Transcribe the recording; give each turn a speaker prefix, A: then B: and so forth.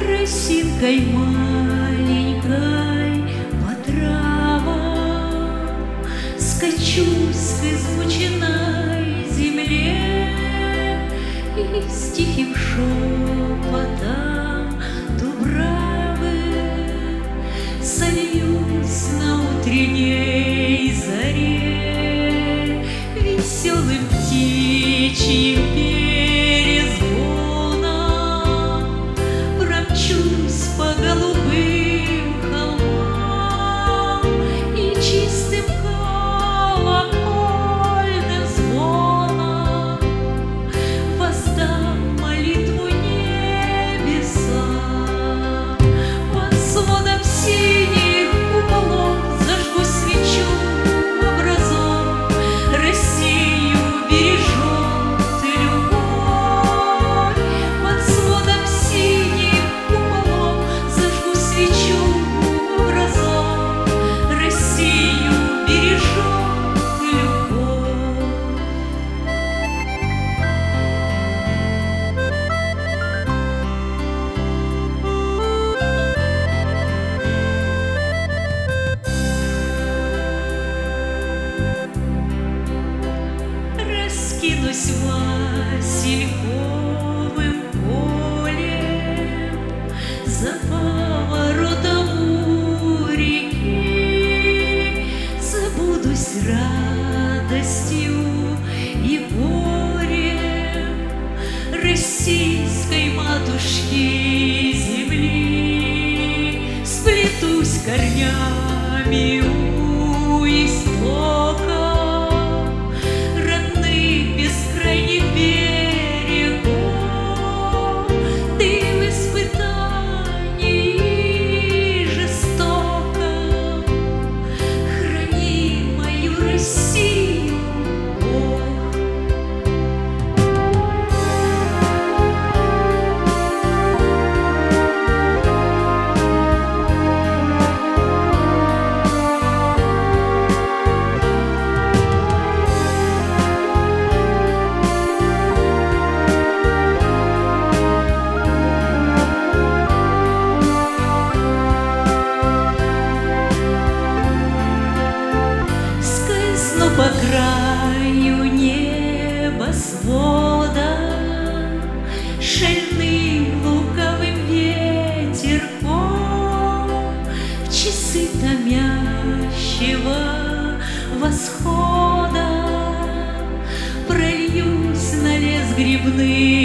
A: Росинкой маленькой по травам скачусь к измученной земле и с тихим шепотом дубравы сольюсь на утренней заре веселым птичьим перезвоном промчусь по голубым холмам и чистым колокольным звоном воздам молитву небесам. Под сводом синих куполов зажгу свечу образом, Россию бережет любовь. Под сводом синих куполов зажгу свечу образом, Россию бережет любовь. Раскинусь васильковым полем за поворотом у реки, забудусь радостью и горем российской матушки земли, сплетусь корнями у истока родных бескрайних берегов. Ты в испытании жестоком храни мою Россию, Бог. Скользну по краю небосвода шальным луковым ветерком в часы томящего восхода прольюсь на лес грибных